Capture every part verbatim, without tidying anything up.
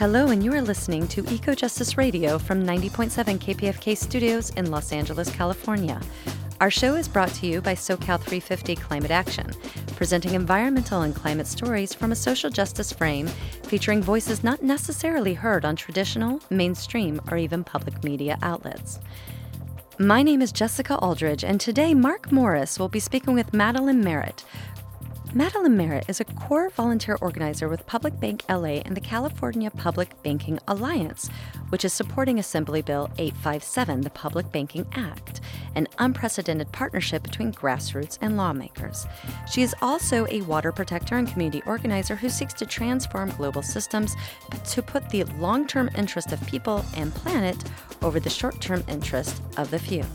Hello, and you are listening to Eco Justice Radio from ninety point seven K P F K Studios in Los Angeles, California. Our show is brought to you by SoCal three fifty Climate Action, presenting environmental and climate stories from a social justice frame, featuring voices not necessarily heard on traditional, mainstream, or even public media outlets. My name is Jessica Aldridge, and today Mark Morris will be speaking with Madeline Merritt. Madeline Merritt is a core volunteer organizer with Public Bank L A and the California Public Banking Alliance, which is supporting Assembly Bill eight fifty-seven, the Public Banking Act, an unprecedented partnership between grassroots and lawmakers. She is also a water protector and community organizer who seeks to transform global systems to put the long-term interest of people and planet over the short-term interest of the few.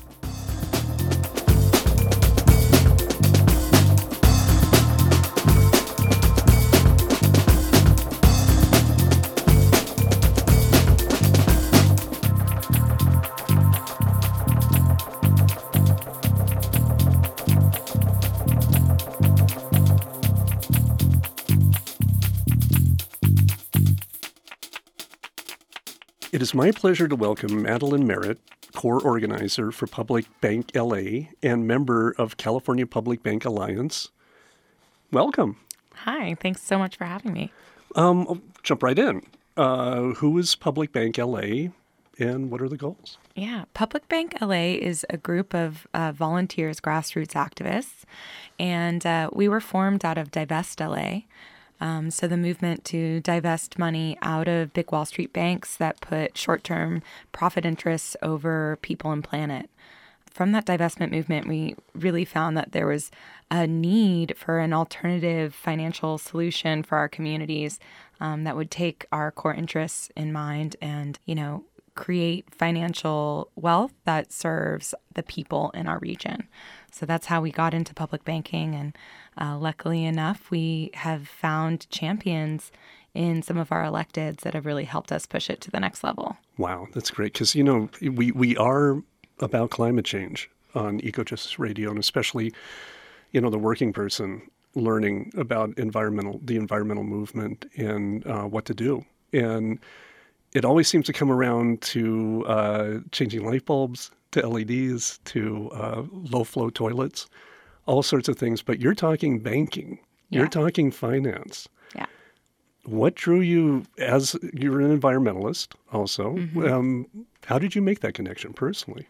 It is my pleasure to welcome Madeline Merritt, core organizer for Public Bank L A and member of California Public Bank Alliance. Welcome. Hi, thanks so much for having me. Um, I'll jump right in. Uh, who is Public Bank L A and what are the goals? Yeah, Public Bank L A is a group of uh, volunteers, grassroots activists, and uh, we were formed out of Divest L A. Um, so the movement to divest money out of big Wall Street banks that put short-term profit interests over people and planet. From that divestment movement, we really found that there was a need for an alternative financial solution for our communities um, that would take our core interests in mind and, you know, create financial wealth that serves the people in our region. So that's how we got into public banking. And uh, luckily enough, we have found champions in some of our electeds that have really helped us push it to the next level. Wow, that's great. Because, you know, we, we are about climate change on Eco Justice Radio, and especially, you know, the working person learning about environmental, the environmental movement and uh, what to do. And it always seems to come around to uh, changing light bulbs, to L E Ds, to uh, low-flow toilets, all sorts of things. But you're talking banking. Yeah. You're talking finance. Yeah. What drew you, as you're an environmentalist also, mm-hmm. um, how did you make that connection personally?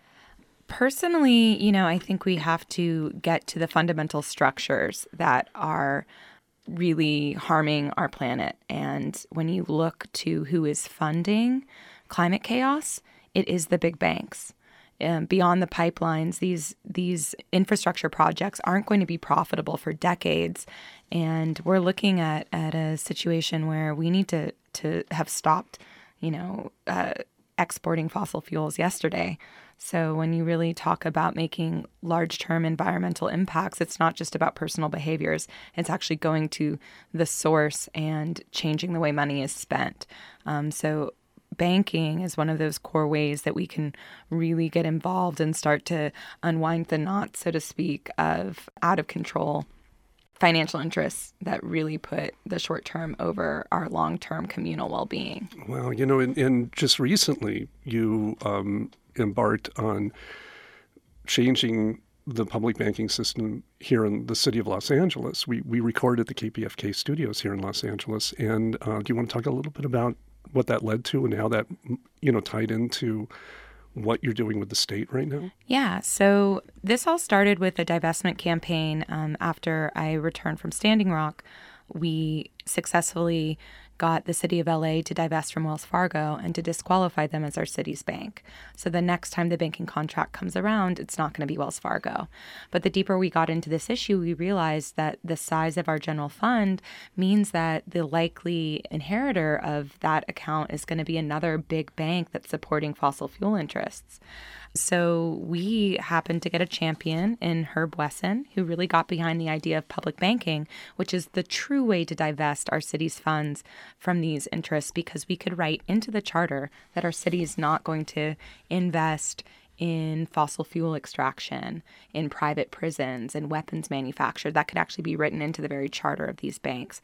Personally, you know, I think we have to get to the fundamental structures that are really harming our planet. And when you look to who is funding climate chaos, it is the big banks. Um, beyond the pipelines, these these infrastructure projects aren't going to be profitable for decades. And we're looking at, at a situation where we need to, to have stopped, you know, uh, exporting fossil fuels yesterday. So when you really talk about making large-term environmental impacts, it's not just about personal behaviors. It's actually going to the source and changing the way money is spent. Um, so banking is one of those core ways that we can really get involved and start to unwind the knots, so to speak, of out-of-control financial interests that really put the short term over our long-term communal well-being. Well, you know, and, and just recently you um, embarked on changing the public banking system here in the city of Los Angeles. We we recorded the K P F K studios here in Los Angeles. And uh, do you want to talk a little bit about what that led to and how that, you know, tied into what you're doing with the state right now? Yeah, so this all started with a divestment campaign. Um, after I returned from Standing Rock, we successfully got the city of L A to divest from Wells Fargo and to disqualify them as our city's bank. So the next time the banking contract comes around, it's not going to be Wells Fargo. But the deeper we got into this issue, we realized that the size of our general fund means that the likely inheritor of that account is going to be another big bank that's supporting fossil fuel interests. So we happened to get a champion in Herb Wesson, who really got behind the idea of public banking, which is the true way to divest our city's funds from these interests, because we could write into the charter that our city is not going to invest in fossil fuel extraction, in private prisons, and weapons manufacture. That could actually be written into the very charter of these banks.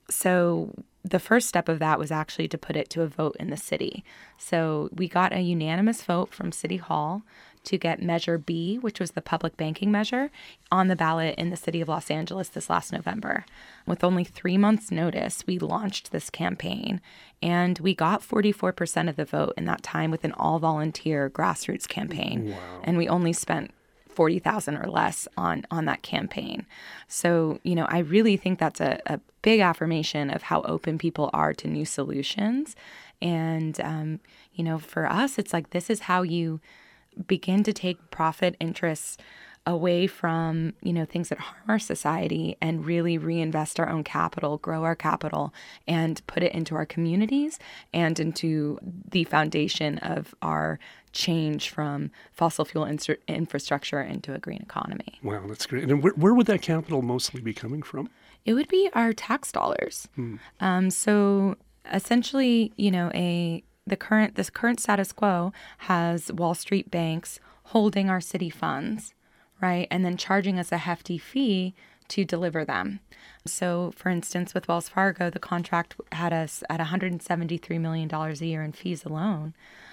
So the first step of that was actually to put it to a vote in the city. So we got a unanimous vote from City Hall to get Measure B, which was the public banking measure, on the ballot in the city of Los Angeles this last November. With only three months' notice, we launched this campaign, and we got forty-four percent of the vote in that time with an all-volunteer grassroots campaign. Wow. And we only spent forty thousand dollars or less on, on that campaign. So, you know, I really think that's a, a big affirmation of how open people are to new solutions. And, um, you know, for us, it's like this is how you begin to take profit interests away from, you know, things that harm our society and really reinvest our own capital, grow our capital, and put it into our communities and into the foundation of our change from fossil fuel in- infrastructure into a green economy. Wow, that's great. And where, where would that capital mostly be coming from? It would be our tax dollars. Hmm. Um, so essentially, you know, a the current this current status quo has Wall Street banks holding our city funds, right, and then charging us a hefty fee to deliver them. So, for instance, with Wells Fargo, the contract had us at one hundred seventy-three million dollars a year in fees alone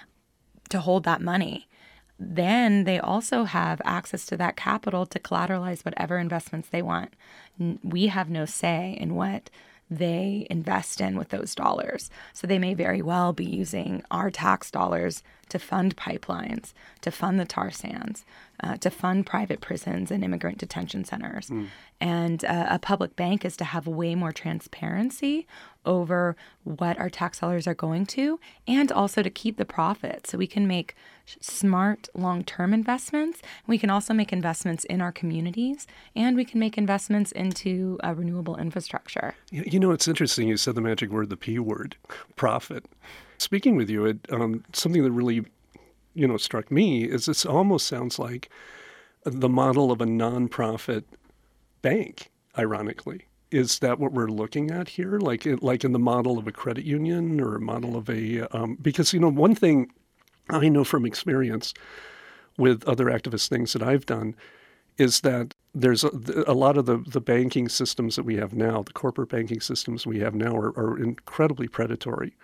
to hold that money. Then they also have access to that capital to collateralize whatever investments they want. We have no say in what they invest in with those dollars. So they may very well be using our tax dollars to fund pipelines, to fund the tar sands, uh, to fund private prisons and immigrant detention centers. Mm. And uh, a public bank is to have way more transparency over what our tax dollars are going to, and also to keep the profit so we can make smart long-term investments. We can also make investments in our communities, and we can make investments into uh, renewable infrastructure. You know, it's interesting. You said the magic word, the P word, profit. Speaking with you, it, um, something that really, you know, struck me is this almost sounds like the model of a nonprofit bank, ironically. Is that what we're looking at here? Like, like in the model of a credit union or a model of a, um, because, you know, one thing I know from experience with other activist things that I've done is that there's a, a lot of the, the banking systems that we have now, the corporate banking systems we have now are, are incredibly predatory.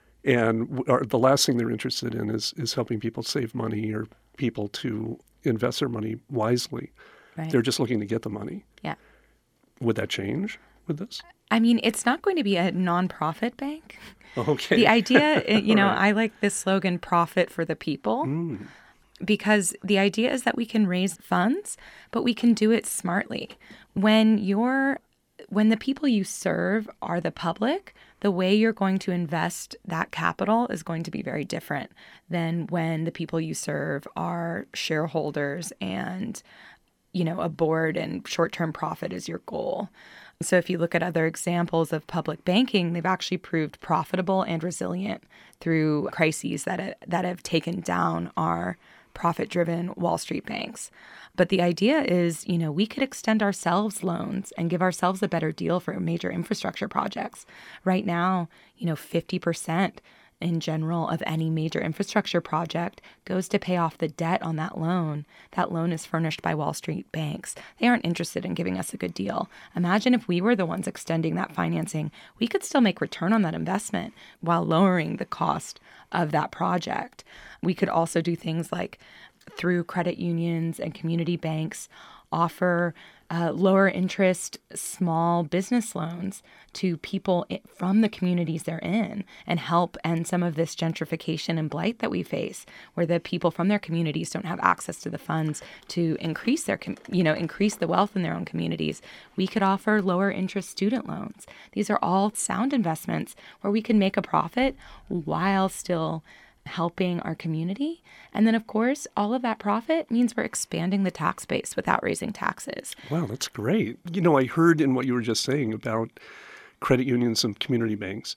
And are, the last thing they're interested in is, is helping people save money or people to invest their money wisely. Right. They're just looking to get the money. Yeah. Would that change with this? I mean, it's not going to be a nonprofit bank. Okay. The idea, you know, right. I like this slogan, profit for the people, mm. because the idea is that we can raise funds, but we can do it smartly. When you're, when the people you serve are the public, the way you're going to invest that capital is going to be very different than when the people you serve are shareholders and, you know, a board and short-term profit is your goal. So if you look at other examples of public banking, they've actually proved profitable and resilient through crises that that have taken down our profit-driven Wall Street banks. But the idea is, you know, we could extend ourselves loans and give ourselves a better deal for major infrastructure projects. Right now, you know, fifty percent in general of any major infrastructure project goes to pay off the debt on that loan. That loan is furnished by Wall Street banks. They aren't interested in giving us a good deal. Imagine if we were the ones extending that financing. We could still make return on that investment while lowering the cost of that project. We could also do things like, through credit unions and community banks, offer uh, lower interest small business loans to people from the communities they're in and help end some of this gentrification and blight that we face, where the people from their communities don't have access to the funds to increase their, you know, increase the wealth in their own communities. We could offer lower interest student loans. These are all sound investments where we can make a profit while still helping our community. And then, of course, all of that profit means we're expanding the tax base without raising taxes. Wow, that's great. You know, I heard in what you were just saying about credit unions and community banks.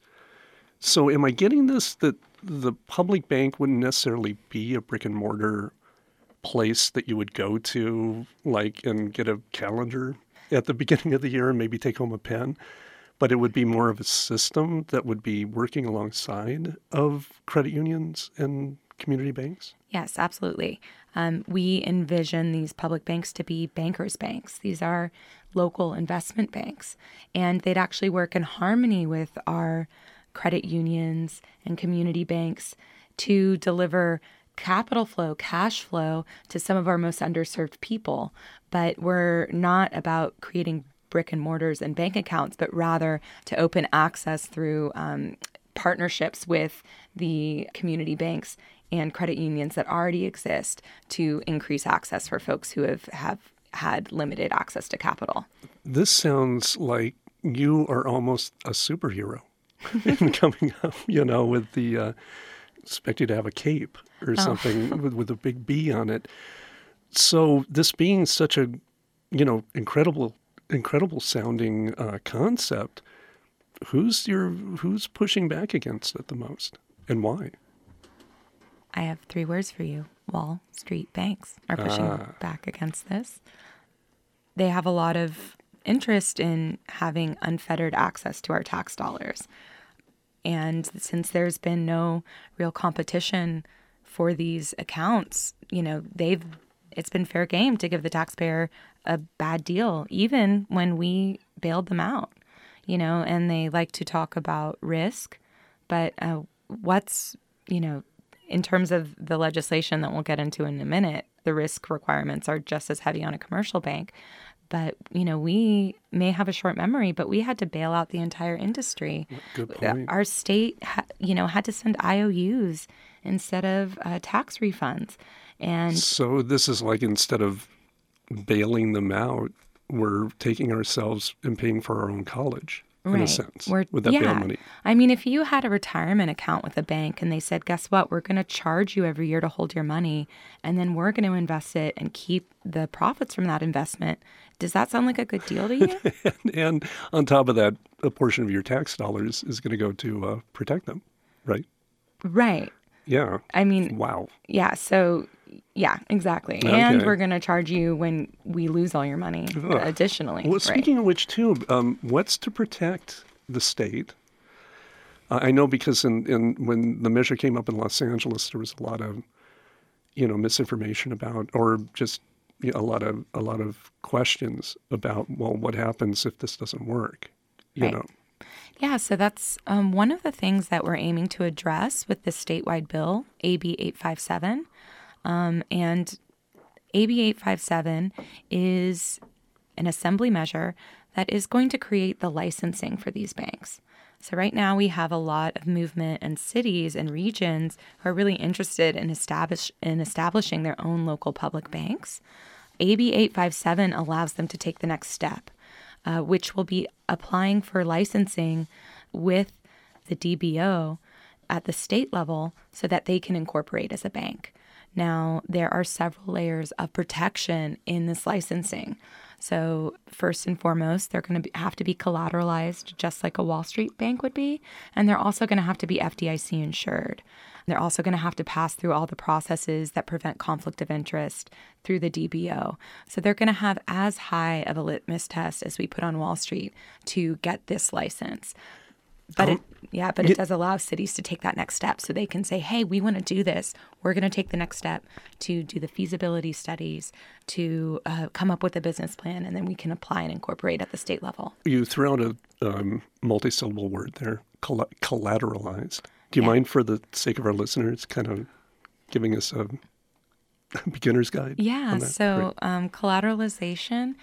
So am I getting this that the public bank wouldn't necessarily be a brick and mortar place that you would go to, like, and get a calendar at the beginning of the year and maybe take home a pen? But it would be more of a system that would be working alongside of credit unions and community banks? Yes, absolutely. Um, we envision these public banks to be bankers' banks. These are local investment banks, and they'd actually work in harmony with our credit unions and community banks to deliver capital flow, cash flow to some of our most underserved people. But we're not about creating brick and mortars and bank accounts, but rather to open access through um, partnerships with the community banks and credit unions that already exist to increase access for folks who have, have had limited access to capital. This sounds like you are almost a superhero in coming up, you know, with the, uh, expect you to have a cape or something oh. with, with a big B on it. So this being such a, you know, incredible, incredible sounding uh, concept, who's your, who's pushing back against it the most and why? I have three words for you. Wall Street banks are pushing ah. back against this. They have a lot of interest in having unfettered access to our tax dollars. And since there's been no real competition for these accounts, you know, they've it's been fair game to give the taxpayer a bad deal, even when we bailed them out, you know, and they like to talk about risk. But uh, what's, you know, in terms of the legislation that we'll get into in a minute, the risk requirements are just as heavy on a commercial bank. But, you know, we may have a short memory, but we had to bail out the entire industry. Good point. Our state, ha- you know, had to send I O Us instead of uh, tax refunds. And so this is like instead of bailing them out, we're taking ourselves and paying for our own college. In right. a sense, we're, with that yeah. bail money. I mean, if you had a retirement account with a bank and they said, guess what, we're going to charge you every year to hold your money, and then we're going to invest it and keep the profits from that investment, does that sound like a good deal to you? and, and on top of that, a portion of your tax dollars is going to go to uh, protect them, right? Right. Yeah. I mean, wow. Yeah. So, yeah, exactly. Okay. And we're going to charge you when we lose all your money Ugh. additionally. Well, right. speaking of which, too, um, what's to protect the state? Uh, I know because in, in when the measure came up in Los Angeles, there was a lot of, you know, misinformation about, or just you know, a lot of a lot of questions about, well, what happens if this doesn't work? You right. know. Yeah, so that's um, one of the things that we're aiming to address with this statewide bill, A B eight fifty-seven. Um, and A B eight fifty-seven is an assembly measure that is going to create the licensing for these banks. So right now we have a lot of movement and cities and regions who are really interested in establish in establishing their own local public banks. A B eight fifty-seven allows them to take the next step, uh, which will be applying for licensing with the D B O at the state level so that they can incorporate as a bank. Now, there are several layers of protection in this licensing. So first and foremost, they're going to have to be collateralized just like a Wall Street bank would be. And they're also going to have to be F D I C insured. They're also going to have to pass through all the processes that prevent conflict of interest through the D B O. So they're going to have as high of a litmus test as we put on Wall Street to get this license. But um, it, yeah, but it does allow cities to take that next step so they can say, hey, we want to do this. We're going to take the next step to do the feasibility studies, to uh, come up with a business plan, and then we can apply and incorporate at the state level. You threw out a um, multi-syllable word there, coll- collateralized. Do you yeah. mind, for the sake of our listeners, kind of giving us a beginner's guide? Yeah, so um, collateralization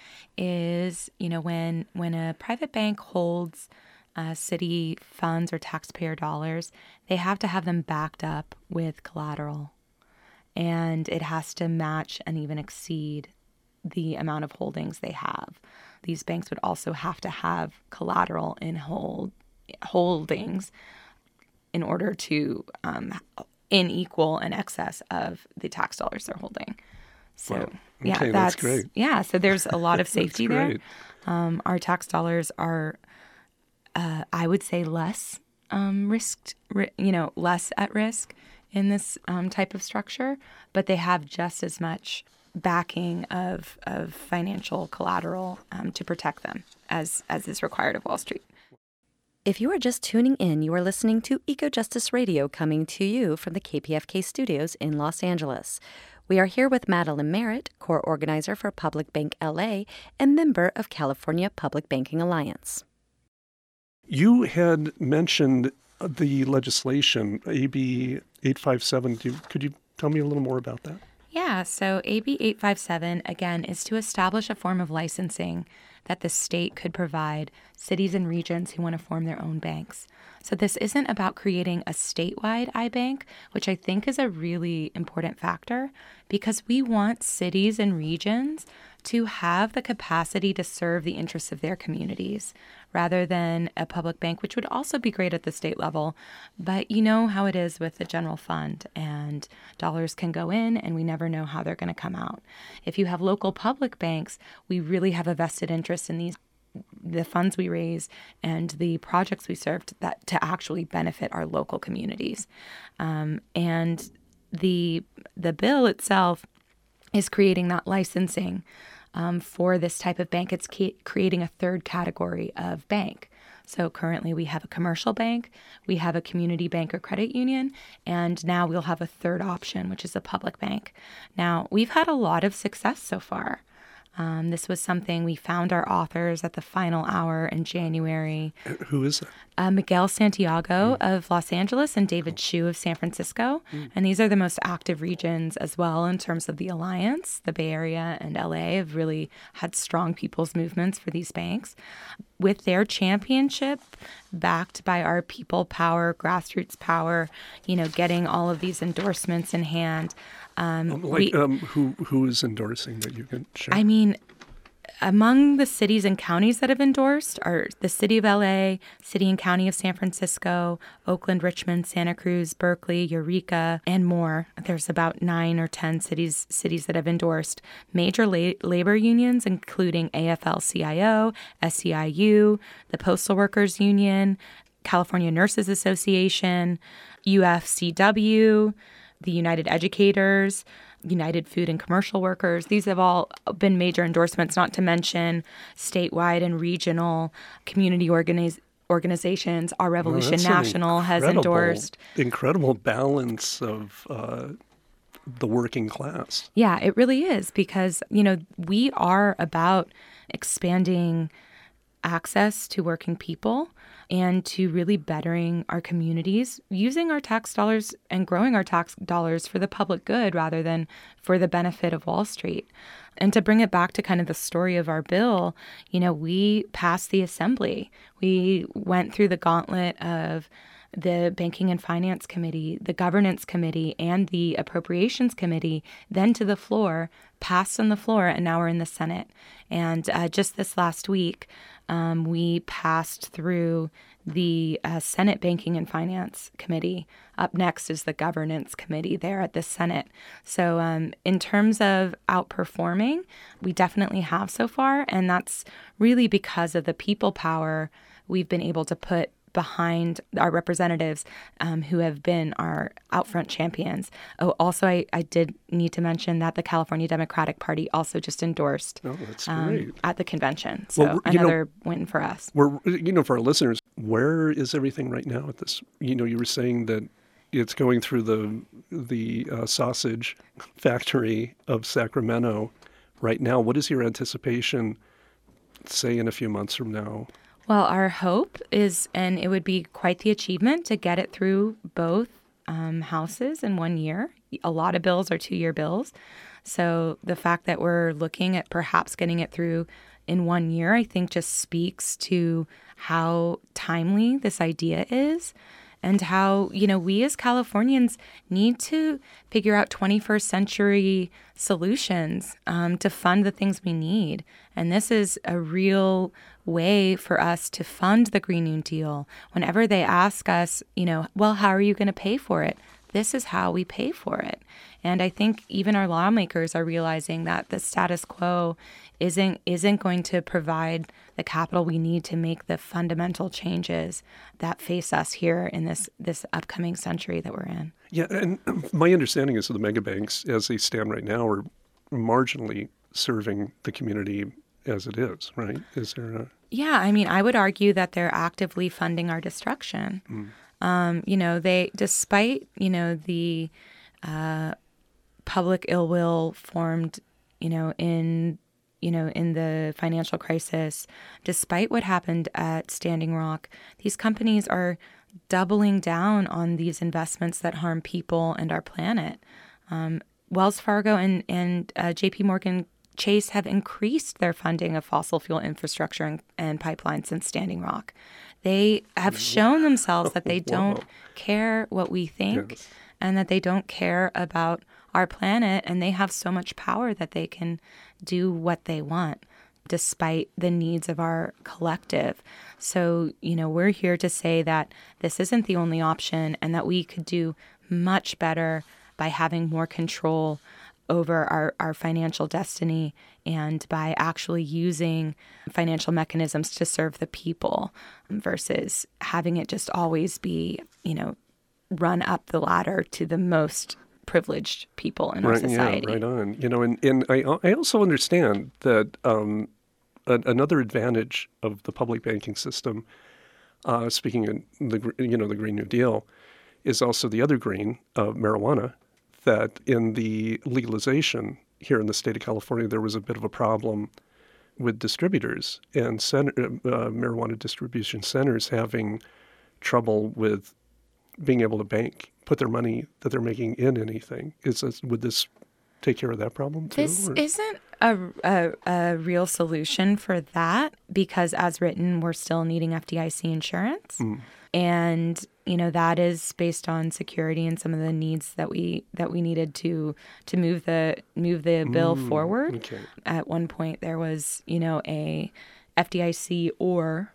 is, you know, when when a private bank holds Uh, city funds or taxpayer dollars, they have to have them backed up with collateral. And it has to match and even exceed the amount of holdings they have. These banks would also have to have collateral in hold holdings in order to um, in equal and excess of the tax dollars they're holding. So wow. yeah, okay, that's, that's great. Yeah, so there's a lot of safety there. Great. Um, our tax dollars are Uh, I would say less um, risked, ri- you know, less at risk in this um, type of structure, but they have just as much backing of of financial collateral um, to protect them as as is required of Wall Street. If you are just tuning in, you are listening to Eco Justice Radio coming to you from the K P F K studios in Los Angeles. We are here with Madeline Merritt, core organizer for Public Bank L A and member of California Public Banking Alliance. You had mentioned the legislation, A B eight fifty-seven. Do you, could you tell me a little more about that? Yeah, so A B eight fifty-seven, again, is to establish a form of licensing that the state could provide cities and regions who want to form their own banks. So this isn't about creating a statewide iBank, which I think is a really important factor, because we want cities and regions to have the capacity to serve the interests of their communities rather than a public bank, which would also be great at the state level. But you know how it is with the general fund, and dollars can go in and we never know how they're going to come out. If you have local public banks, we really have a vested interest in these the funds we raise and the projects we serve to, that to actually benefit our local communities. Um, and the the bill itself is creating that licensing um, for this type of bank. It's ca- creating a third category of bank. So currently we have a commercial bank, we have a community bank or credit union, and now we'll have a third option, which is a public bank. Now, we've had a lot of success so far. Um, this was something we found our authors at the final hour in January. Who is that? Uh, Miguel Santiago mm. of Los Angeles and David Chu of San Francisco. Mm. And these are the most active regions as well in terms of the alliance. The Bay Area and L A have really had strong people's movements for these banks. With their championship, backed by our people power, grassroots power, you know, getting all of these endorsements in hand. Um, um, like, we, um, who who is endorsing that you can share? I mean, among the cities and counties that have endorsed are the City of L A, City and County of San Francisco, Oakland, Richmond, Santa Cruz, Berkeley, Eureka, and more. There's about nine or ten cities cities that have endorsed. Major la- labor unions, including A F L C I O, S C I U, the Postal Workers Union, California Nurses Association, U F C W, the United Educators, United Food and Commercial Workers. These have all been major endorsements, not to mention statewide and regional community organiz- organizations. Our Revolution well, National has endorsed. Incredible balance of uh, the working class. Yeah, it really is, because, you know, we are about expanding access to working people and to really bettering our communities, using our tax dollars and growing our tax dollars for the public good rather than for the benefit of Wall Street. And to bring it back to kind of the story of our bill, you know, we passed the assembly. We went through the gauntlet of the Banking and Finance Committee, the Governance Committee, and the Appropriations Committee, then to the floor, passed on the floor, and now we're in the Senate. And uh, just this last week, um, we passed through the uh, Senate Banking and Finance Committee. Up next is the Governance Committee there at the Senate. So um, in terms of outperforming, we definitely have so far, and that's really because of the people power we've been able to put behind our representatives um, who have been our out-front champions. Oh, also, I, I did need to mention that the California Democratic Party also just endorsed oh, that's um, great. at the convention. So well, another know, win for us. We're, you know, for our listeners, where is everything right now at this? You know, you were saying that it's going through the the uh, sausage factory of Sacramento right now. What is your anticipation, say, in a few months from now? Well, our hope is, and it would be quite the achievement to get it through both um, houses in one year. A lot of bills are two-year bills. So the fact that we're looking at perhaps getting it through in one year, I think just speaks to how timely this idea is and how, you know, we as Californians need to figure out twenty-first century solutions um, to fund the things we need. And this is a real way for us to fund the Green New Deal. Whenever they ask us, you know, well, how are you going to pay for it? This is how we pay for it. And I think even our lawmakers are realizing that the status quo isn't isn't going to provide the capital we need to make the fundamental changes that face us here in this this upcoming century that we're in. Yeah, and my understanding is that the mega banks, as they stand right now, are marginally serving the community as it is, right? Is there a... Yeah, I mean, I would argue that they're actively funding our destruction. Mm. Um, you know, they, despite, you know, the uh, public ill will formed, you know, in, you know, in the financial crisis, despite what happened at Standing Rock, these companies are doubling down on these investments that harm people and our planet. Um, Wells Fargo and, and uh, J P Morgan Chase have increased their funding of fossil fuel infrastructure and, and pipelines since Standing Rock. They have shown themselves that they don't care what we think yes. and that they don't care about our planet, and they have so much power that they can do what they want despite the needs of our collective. So, you know, we're here to say that this isn't the only option and that we could do much better by having more control over our, our financial destiny and by actually using financial mechanisms to serve the people versus having it just always be, you know, run up the ladder to the most privileged people in right, our society. Yeah, right on. You know, and, and I, I also understand that um, a, another advantage of the public banking system, uh, speaking of the, you know, the Green New Deal, is also the other green of marijuana. That in the legalization here in the state of California, there was a bit of a problem with distributors and center, uh, marijuana distribution centers having trouble with being able to bank, put their money that they're making in anything. Is this, would this take care of that problem too? This or? isn't a, a, a real solution for that because as written, we're still needing F D I C insurance. Mm. And, you know, that is based on security and some of the needs that we that we needed to to move the move the bill mm, forward. Okay. At one point, there was, you know, a F D I C or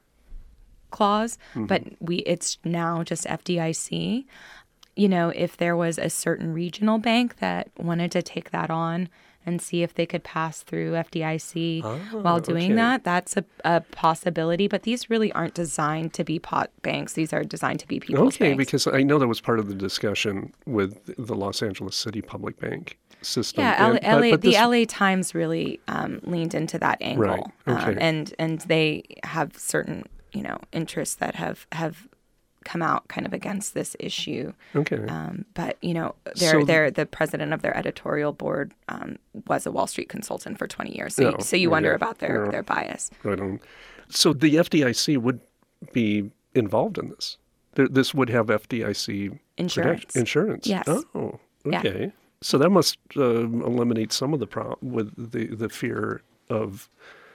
clause, mm-hmm. but we it's now just F D I C. You know, if there was a certain regional bank that wanted to take that on and see if they could pass through F D I C oh, while doing okay. that, that's a, a possibility. But these really aren't designed to be pot banks. These are designed to be people's okay, banks. Because I know that was part of the discussion with the Los Angeles City Public Bank system. Yeah, and, L A, but, but the this... L A Times really um, leaned into that angle. Right. Okay. Um, and, and they have certain, you know, interests that have, have come out kind of against this issue. Okay. Um, but, you know, they're, so, they're, the president of their editorial board um, was a Wall Street consultant for twenty years. So, no, you, so you wonder yeah, about their, yeah. their bias. Right on. So the F D I C would be involved in this? There, this would have F D I C insurance. Insurance. Yes. Oh, okay. Yeah. So that must uh, eliminate some of the problem with the, the fear of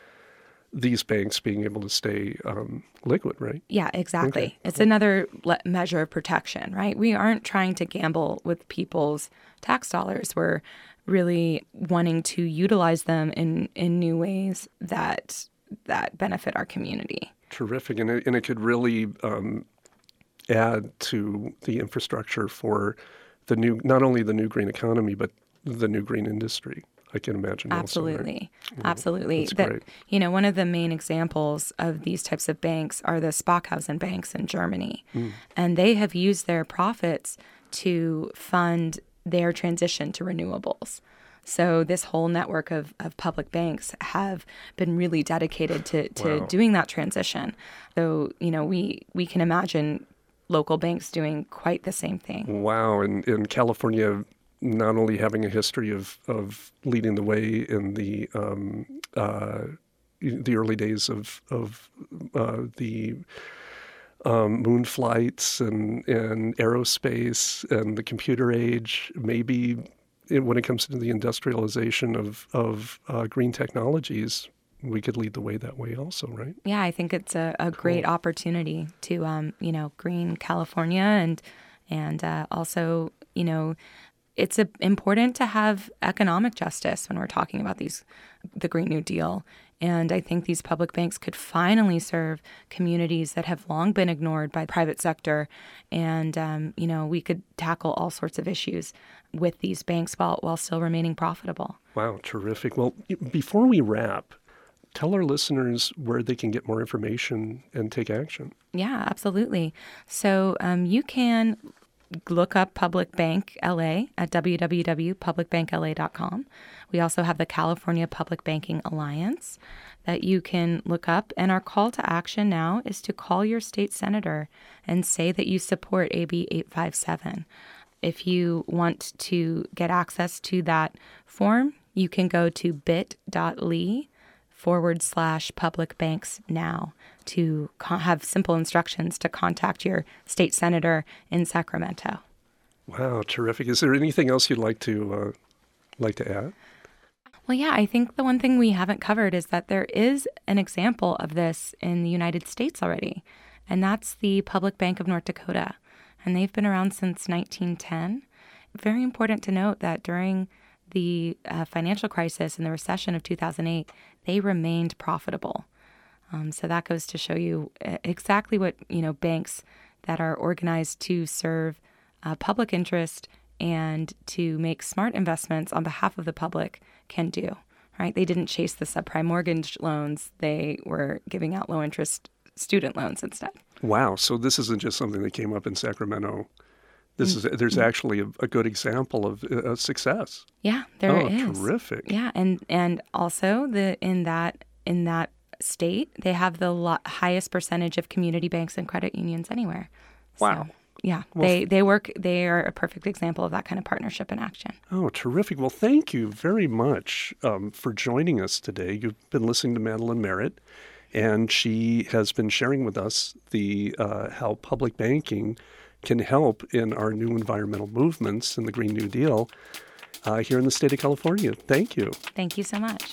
these banks being able to stay um, liquid, right? Yeah, exactly. Okay. It's another le- measure of protection, right? We aren't trying to gamble with people's tax dollars. We're really wanting to utilize them in, in new ways that that benefit our community. Terrific. And it, and it could really um, add to the infrastructure for the new, not only the new green economy, but the new green industry. I can imagine. Absolutely. Also, right? Absolutely. That's that, great. You know, one of the main examples of these types of banks are the Sparkassen banks in Germany. Mm. And they have used their profits to fund their transition to renewables. So this whole network of, of public banks have been really dedicated to, to wow. doing that transition. So, you know, we, we can imagine local banks doing quite the same thing. Wow. And in California, not only having a history of, of leading the way in the um, uh, the early days of of uh, the um, moon flights and, and aerospace and the computer age, maybe it, when it comes to the industrialization of of uh, green technologies, we could lead the way that way also, right? Yeah, I think it's a, a cool. great opportunity to um, you know green California and and uh, also you know. It's a, important to have economic justice when we're talking about these, the Green New Deal. And I think these public banks could finally serve communities that have long been ignored by the private sector. And, um, you know, we could tackle all sorts of issues with these banks while, while still remaining profitable. Wow, terrific. Well, before we wrap, tell our listeners where they can get more information and take action. Yeah, absolutely. So um, you can look up Public Bank L A at w w w dot public bank l a dot com. We also have the California Public Banking Alliance. that you can look up. And our call to action now is to call your state senator and say that you support A B eight fifty-seven. If you want to get access to that form, you can go to bit.ly forward slash public banks now to con- have simple instructions to contact your state senator in Sacramento. Wow, terrific. Is there anything else you'd like to uh, like to add? Well, yeah, I think the one thing we haven't covered is that there is an example of this in the United States already, and that's the Public Bank of North Dakota. And they've been around since nineteen ten. Very important to note that during the uh, financial crisis and the recession of two thousand eight, they remained profitable. Um, so that goes to show you exactly what, you know, banks that are organized to serve uh, public interest and to make smart investments on behalf of the public can do, right? They didn't chase the subprime mortgage loans. They were giving out low interest student loans instead. Wow. So this isn't just something that came up in Sacramento. This is there's actually a, a good example of uh, success. Yeah, there oh, is. Terrific. Yeah, and and also the in that in that state, they have the lo- highest percentage of community banks and credit unions anywhere. Wow. So, yeah, Well, they they work. They are a perfect example of that kind of partnership in action. Oh, terrific. Well, thank you very much um, for joining us today. You've been listening to Madeline Merritt, and she has been sharing with us the uh, how public banking can help in our new environmental movements and the Green New Deal uh, here in the state of California. Thank you. Thank you so much.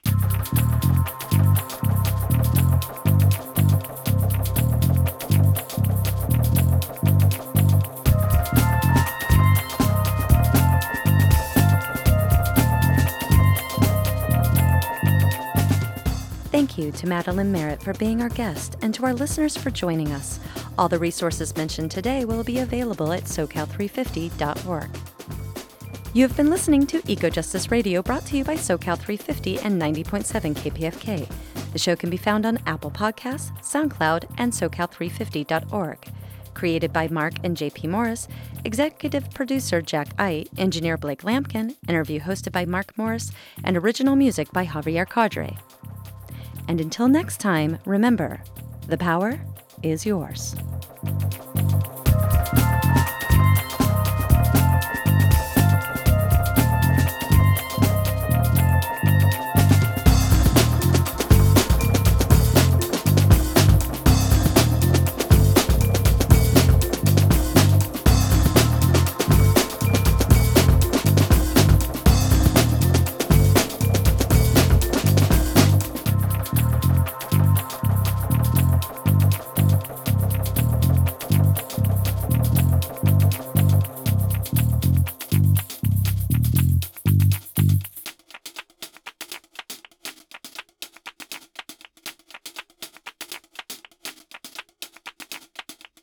Thank you to Madeline Merritt for being our guest and to our listeners for joining us. All the resources mentioned today will be available at socal three fifty dot org. You have been listening to EcoJustice Radio, brought to you by SoCal three fifty and ninety point seven K P F K. The show can be found on Apple Podcasts, SoundCloud, and socal three fifty dot org. Created by Mark and J P Morris, executive producer Jack Ite, engineer Blake Lampkin, interview hosted by Mark Morris, and original music by Javier Cadre. And until next time, remember, the power is yours.